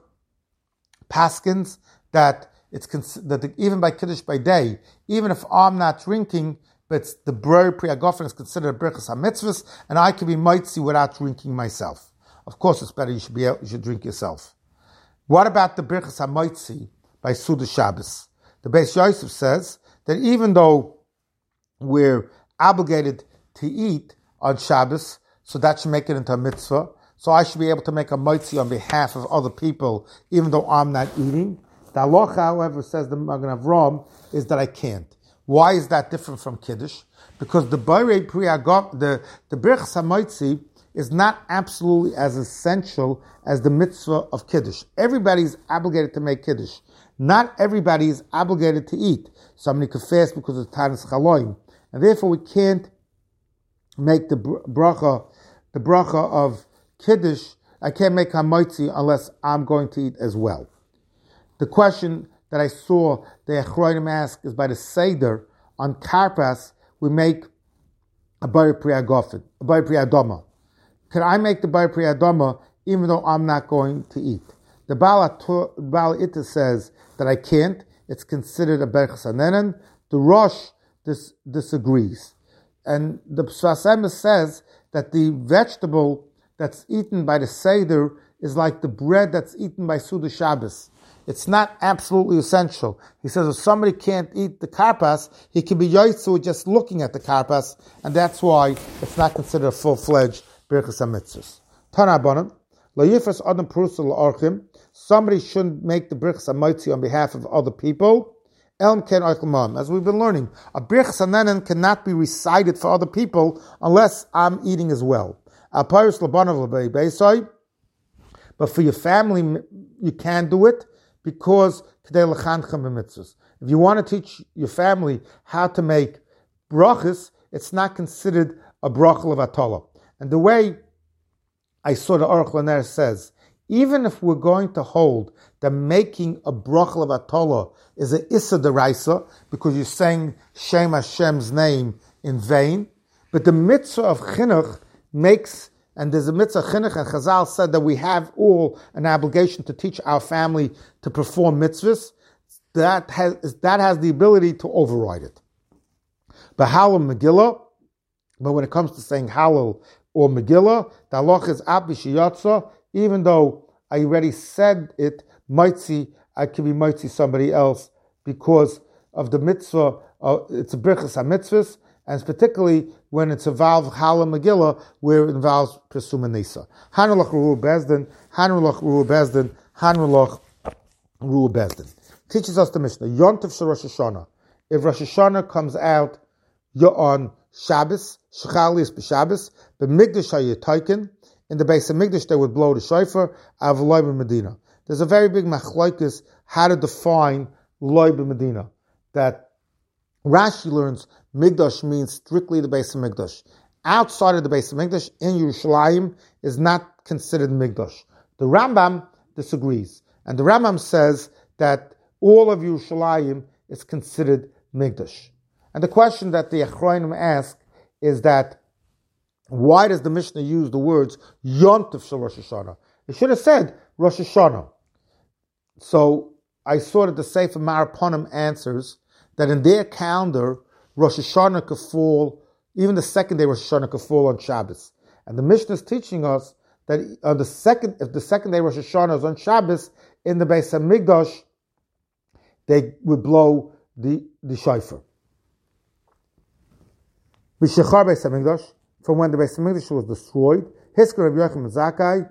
paskins that it's that the, even by kiddush by day, even if I'm not drinking, but the bari pri hagofen is considered a brichas hamitzvos, and I can be mitzi without drinking myself. Of course, it's better you should be able, you should drink yourself. What about the brichas hamitzi by Suda Shabbos? The Beis Yosef says that even though we're obligated to eat on Shabbos, so that should make it into a mitzvah. So I should be able to make a mitzi on behalf of other people, even though I'm not eating. The halacha, however, says the Magen Avraham, is that I can't. Why is that different from kiddush? Because the bari pri hagofen, the the brichas hamitzi, is not absolutely as essential as the mitzvah of kiddush. Everybody is obligated to make kiddush. Not everybody is obligated to eat. Somebody could fast because of tanis chaloim, and therefore we can't make the bracha, the bracha of kiddush. I can't make hamitzi unless I'm going to eat as well. The question that I saw the Achronim ask is by the Seder on Karpas we make a bari pri hagofen, a bari pri hadoma. Can I make the bari pri hadoma even though I'm not going to eat? The Baal, Baal Ita says that I can't. It's considered a brichas hanenin. The Rosh dis, disagrees. And the Sfas Emes says that the vegetable that's eaten by the Seder is like the bread that's eaten by Suda Shabbos. It's not absolutely essential. He says if somebody can't eat the karpas, he can be yoitzu just looking at the karpas, and that's why it's not considered a full-fledged brichas hamitzvos. Tana Abonim, lo yifras adam perusa l'orchim, somebody shouldn't make the brichas hamitzi on behalf of other people. Elm ken oichel ma'am. As we've been learning, a brichas hanenin cannot be recited for other people unless I'm eating as well. Al pyrus l'banav l'bei beisai, but for your family you can do it, because if you want to teach your family how to make brachas, it's not considered a bracha of atola. And the way I saw the Aruch LaNer says, even if we're going to hold that making a bracha of atola is a issa deraisa, because you're saying Shem Hashem's name in vain, but the mitzvah of chinuch makes, and there's a mitzvah chinuch, and Chazal said that we have all an obligation to teach our family to perform mitzvahs. that has that has the ability to override it. But Hallel Megillah, but when it comes to saying Hallel or Megillah, the halacha is Ab B'Shiyatza, even though I already said it, Mitzi, I can be Mitzi somebody else because of the mitzvah, uh, it's a Birchas HaMitzvahs, and particularly when it's involved Hallel Megillah, where it involves Pesuma Nisa. Hanulach Ru'u Bezdin, Hanulach Ru'u Bezdin, Hanulach Ru'u Bezdin. Teaches us the Mishnah, Yontif Shel Rosh Hashanah. If Rosh Hashanah comes out on Shabbos, Shechalis b'Shabbos, b'Migdash HaYetaykin, in the base of Migdash they would blow the shofar, Avloi b'Medina. There's a very big machlokes how to define Loi b'Medina. That Rashi learns Migdash means strictly the base of Migdash. Outside of the base of Migdash, in Yerushalayim, is not considered Migdash. The Rambam disagrees. And the Rambam says that all of Yerushalayim is considered Migdash. And the question that the Achronim ask is that, why does the Mishnah use the words Yontif Shel Rosh Hashanah? It should have said Rosh Hashanah. So I saw that the Sefer Maraponim answers that in their calendar, Rosh Hashanah could fall, even the second day Rosh Hashanah could fall on Shabbos. And the Mishnah is teaching us that on the second, if the second day Rosh Hashanah is on Shabbos, in the Beis HaMikdash, they would blow the, the shofar. B'shechar Beis HaMikdash, from when the Beis HaMikdash was destroyed, Hisker Rabbi Yochanan Zakkai,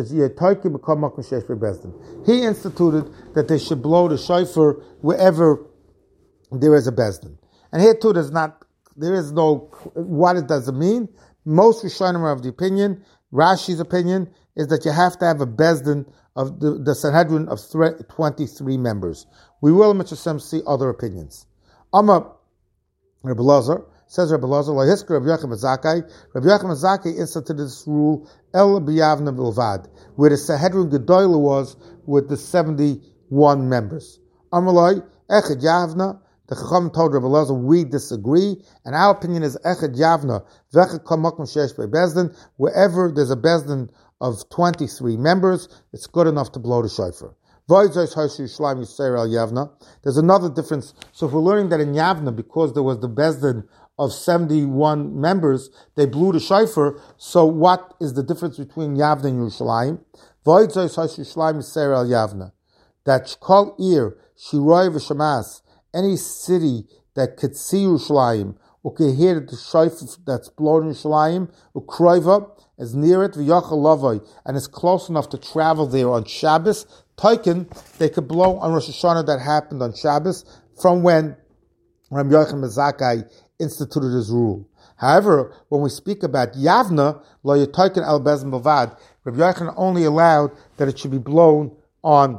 he instituted that they should blow the shofar wherever there is a bezdin. And here too, there's not, there is no, what it does it mean? Most Rishonim are of the opinion, Rashi's opinion, is that you have to have a bezdin of the, the Sanhedrin of twenty-three members. We will, Mister Sem, see other opinions. Amma Rabbi Lazar, says Rabbi Lazar, Rabbi Yochanan Zakkai, Rabbi Yochanan Zakkai instituted this rule, El B'Yavna Bilvad, where the Sanhedrin Gedolah was with the seventy-one members. Amalai, Echad Yavna, the Chacham told Rabbi Lazar, we disagree, and our opinion is Echad Yavna, V'echad Kamakum Shesh Bezdin, wherever there's a Bezdin of twenty-three members, it's good enough to blow the shofar. There's another difference. So if we're learning that in Yavna, because there was the Bezdin of seventy-one members, they blew the shofar, so what is the difference between Yavna and Yerushalayim? That Shkol Ir, Shiroi V'Shamas, any city that could see Yerushalayim, or could hear the shofar that's blown in Yerushalayim, Ukroiva, is near it, V'Yachal Lavoi, and is close enough to travel there on Shabbos, Taikin, they could blow on Rosh Hashanah that happened on Shabbos, from when Rabbi Yochanan Zakkai instituted his rule. However, when we speak about Yavna, Lo Yetaykin Al Bezdin Bavad, Rabbi Yochanan only allowed that it should be blown on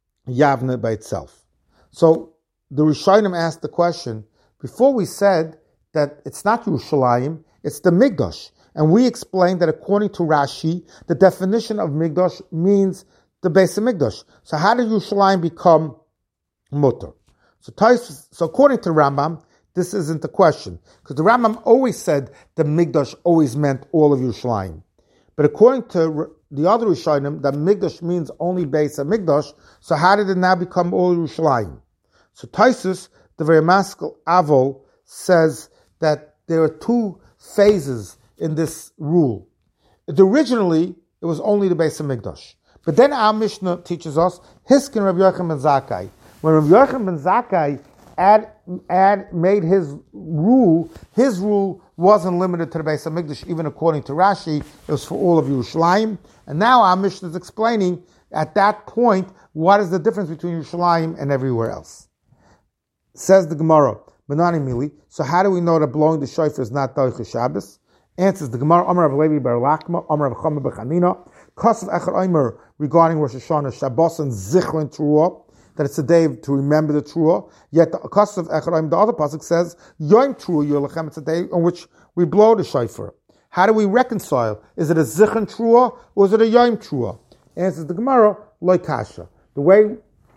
Yavna by itself. So the Rishonim asked the question, before we said that it's not Yerushalayim, it's the Migdash. And we explained that according to Rashi, the definition of Migdash means the Beis HaMikdash. So how did Yerushalayim become mutter? So, so according to Rambam, this isn't the question. Because the Rambam always said the Migdash always meant all of Yerushalayim. But according to the other Rishonim, that Migdash means only Beis HaMikdash. So how did it now become all Yerushalayim? So Taisus, the very Maskell Avol, says that there are two phases in this rule. It, originally, it was only the Beis HaMikdash. But then our Mishnah teaches us, Hiskin Rabbi Yochanan ben Zakkai. When Rabbi Yochanan ben Zakkai add, add, made his rule, his rule wasn't limited to the Beis HaMikdash, even according to Rashi, it was for all of Yerushalayim. And now our Mishnah is explaining, at that point, what is the difference between Yerushalayim and everywhere else. Says the Gemara, Benani Mili, so how do we know that blowing the shofar is not Doicha Shabbos? Answers the Gemara, Amar Rav Levi bar Lachma, Amar Rav Chama bar Chanina, Kosav Echad Omer, regarding Rosh Hashanah, Shabbos and Zichron Teruah, that it's a day to remember the Teruah. Yet the Kosav Echad Omer, the other pasuk says, Yom Teruah Yolachem, it's a day on which we blow the shofar. How do we reconcile? Is it a Zichron Teruah or is it a Yom Teruah? Answers the Gemara, Loi Kasha. The way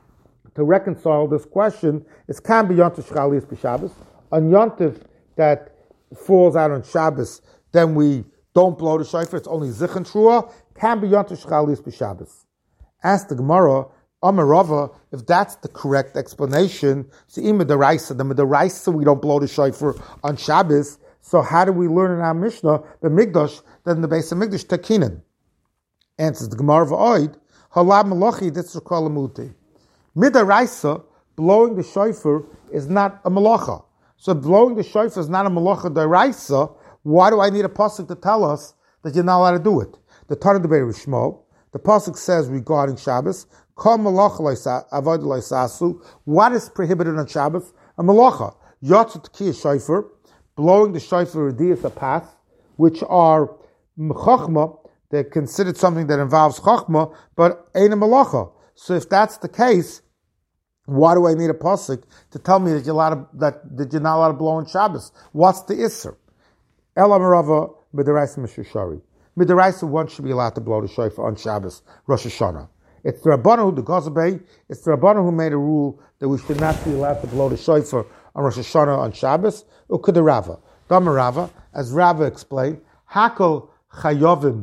to reconcile this question is can be Yontif Shchalis b'Shabbos. On Yontif that falls out on Shabbos, then we don't blow the shofar, it's only Zichron Teruah, can be Yontif Shchalis b'Shabbos. Ask the Gemara, Amarava, if that's the correct explanation, so in Midaraisa, the Midaraisa we don't blow the shofar on Shabbos. So how do we learn in our Mishnah the Migdash that in the base of Migdash Tekinen? Answers the Gemara of Oid, Halab Malachi Ditzrakal Amuti. Midaraisa, blowing the shofar is not a malacha. So blowing the shofar is not a malacha deraisa. Why do I need a pasuk to tell us that you're not allowed to do it? The Torah Deber Shmuel, the pasuk says regarding Shabbos, Kol malacha avodah loisasu. What is prohibited on Shabbos? A malacha. Yotzat ki shofar, blowing the shofar rediyas a path, which are chachma. They're considered something that involves chachma, but ain't a malacha. So if that's the case, why do I need a pasuk to tell me that you're allowed to, that, that you're not allowed to blow on Shabbos? What's the isser? Ela Merava Midaraisa Mishashari. Midaraisa, one should be allowed to blow the shofar on Shabbos, Rosh Hashanah. It's the Rabbanu, the Gazabay, it's the Rabbanu who made a rule that we should not be allowed to blow the shofar on Rosh Hashanah on Shabbos. Ukeda Rava. Dama Rava, as Rava explained, Hakol Chayovim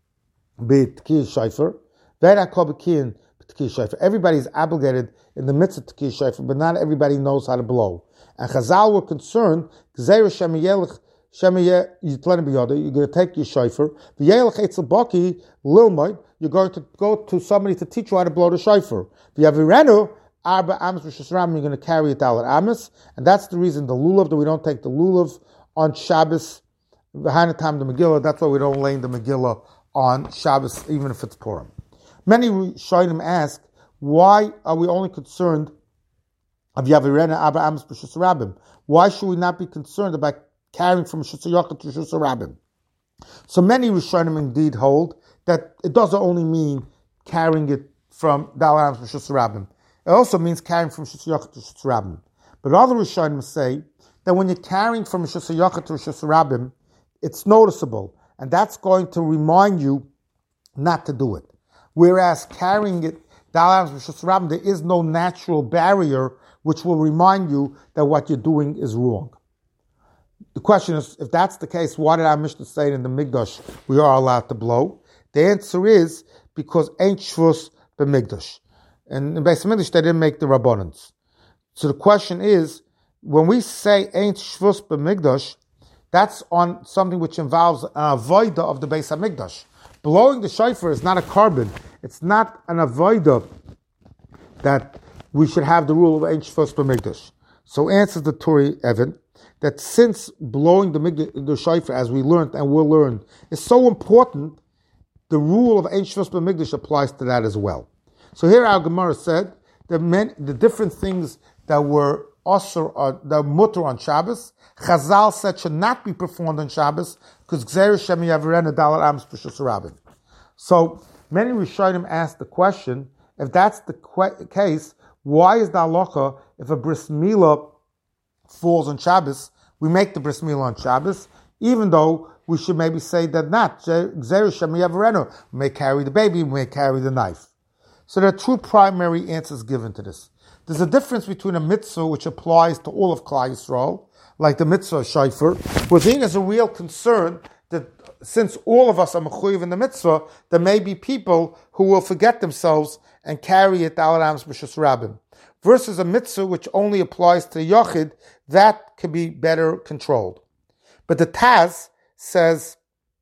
B'Tkiyah Shofar, Ve'era Kol B'Kiyin B'Tkiyah Shofar. Everybody is obligated in the midst of Tkiyah Shofar, but not everybody knows how to blow. And Chazal were concerned, Gzeira Shemiyelech Shemiyeh Yitlen B'Yoda, you're going to take your shofar, V'Yelech Eitzel Baki Lilmoid, you're going to go to somebody to teach you how to blow the shofar. V'Yavirenu Arba Amos Rishus Ram, you're going to carry it out at Amos, and that's the reason the lulav, that we don't take the lulav on Shabbos, behind the time the Megillah, that's why we don't lay in the Megillah on Shabbos, even if it's Purim. Many Rishonim ask, why are we only concerned of Yavirena Abba Amos B'Shus Rabbim? Why should we not be concerned about carrying from Shus Yochid to Shus Rabbim? So many Rishonim indeed hold that it doesn't only mean carrying it from Dal Amos B'Shus Rabbim. It also means carrying from Shus Yochid to Shus Rabbim. But other Rishonim say that when you're carrying from Shus Yochid to Shus Rabbim, it's noticeable, and that's going to remind you not to do it. Whereas carrying it, there is no natural barrier which will remind you that what you're doing is wrong. The question is, if that's the case, why did our Mishnah say in the Migdash we are allowed to blow? The answer is because ain't shvus b'migdash. And in Beis Hamikdash they didn't make the Rabbanans. So the question is, when we say ain't shvus b'migdash, that's on something which involves an avodah of the Beis Hamikdash. Blowing the shofar is not a carbon. It's not an avodah that we should have the rule of Ein Shvus B'Mikdash. So answers the Turi Evan that since blowing the, the shofar, as we learned and will learn, is so important, the rule of Ein Shvus B'Mikdash applies to that as well. So here our Gemara said that many, the different things that were Osir, uh, the mutter on Shabbos, Chazal said should not be performed on Shabbos because Gzeir Shem Yavirena Dalar Amos B'Shus Rabbim. So many Rishonim asked the question: if that's the que- case, why is the halacha if a bris milah falls on Shabbos, we make the bris milah on Shabbos, even though we should maybe say that not Gzeir Shem Yavirena, we may carry the baby, we may carry the knife. So there are two primary answers given to this. There's a difference between a mitzvah which applies to all of Klal Yisrael, like the mitzvah of shofar, where there is a real concern that since all of us are mechuyev in the mitzvah, there may be people who will forget themselves and carry it al Amos B'Shus Rabbim. Versus a mitzvah which only applies to the Yochid, that can be better controlled. But the Taz says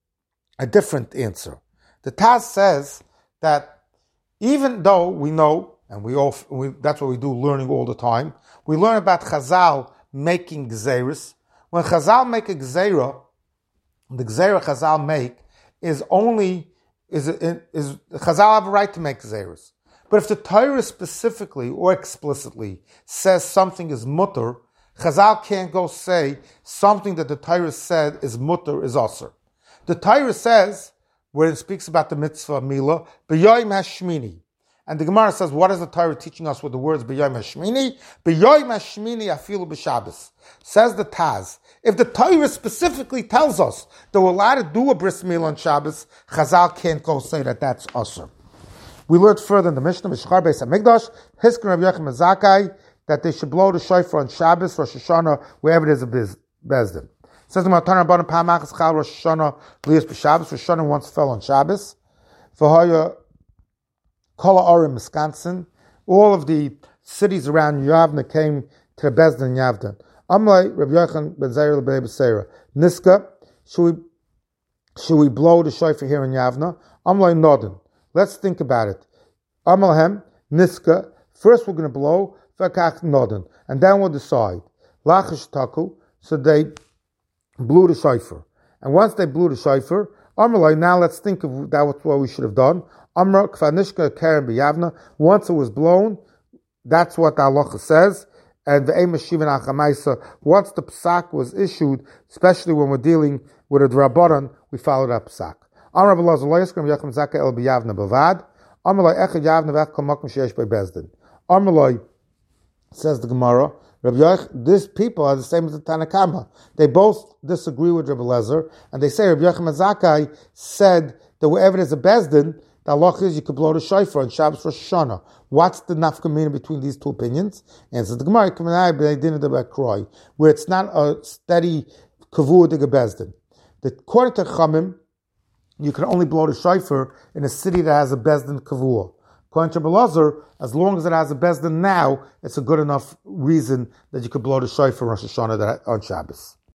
a different answer. The Taz says that even though we know, and we all, we, that's what we do, learning all the time. We learn about Chazal making gzeiros. When Chazal make a gzeira, the gzeira Chazal make is only, is, is, Chazal have a right to make gzeiros. But if the Torah specifically or explicitly says something is mutter, Chazal can't go say something that the Torah said is mutter is osir. The Torah says, where it speaks about the mitzvah milah, b'yoyim hashmini. And the Gemara says, what is the Torah teaching us with the words B'yoyim Hashmini? B'yoyim Hashmini afilu b'Shabbos. Says the Taz, if the Torah specifically tells us that we're allowed to do a bris milah on Shabbos, Chazal can't go say that that's usher. We learned further in the Mishnah, Mishchar Beis HaMikdash, Hiskin Rav Yochanan Zakkai, that they should blow the shofar on Shabbos, Rosh Hashanah, wherever there's a biz, bezdin. Says the Matan Rabbanan Pamachas Chal Rosh Hashanah Lias b'Shabbos. Rosh Hashanah once fell on Shabbos. V'hoya Kol Ha'orim Miskansin, all of the cities around Yavna came to the Bezdin in Yavna. Amlai Rabbi Yochanan ben Zair l'bnei Beseira. Niska, should we should we blow the shofar here in Yavna? Amlai Nodin. Let's think about it. Amlahem Niska. First we're going to blow Vakach Nodin, and then we'll decide. Lachish Taku. So they blew the shofar, and once they blew the shofar, Amrullah, now let's think of that was what we should have done. Amr Kvanishka Karen B'Yavna. Once it was blown, that's what the halacha says. And the Eimashivin Achamaisa, once the psak was issued, especially when we're dealing with a drabaran, we follow that psak. Amr Abelaz Loyskam Yachim Zaka El B'Yavna Bavad. Amrullah Echad Yavna V'Echad Makom Sheyesh Bei Bezdin. Amrullah, says the Gemara, Rabbi Yoch, these people are the same as the Tanakama. They both disagree with Rabbi Lezer, and they say Rabbi Yochanan Zakkai said that wherever there's a Bezdin, the halach is you could blow the shofar on Shabbos Rosh Hashanah. What's the nafkamina between these two opinions? Answers the Gemara, where it's not a steady kavur de Bezdin. According to Chamim, you can only blow the shofar in a city that has a Bezdin kavur. According to Rabbi Lezer, as long as it has a Bezdin now, it's a good enough reason that you could blow the shofar on Rosh Hashanah on Shabbos.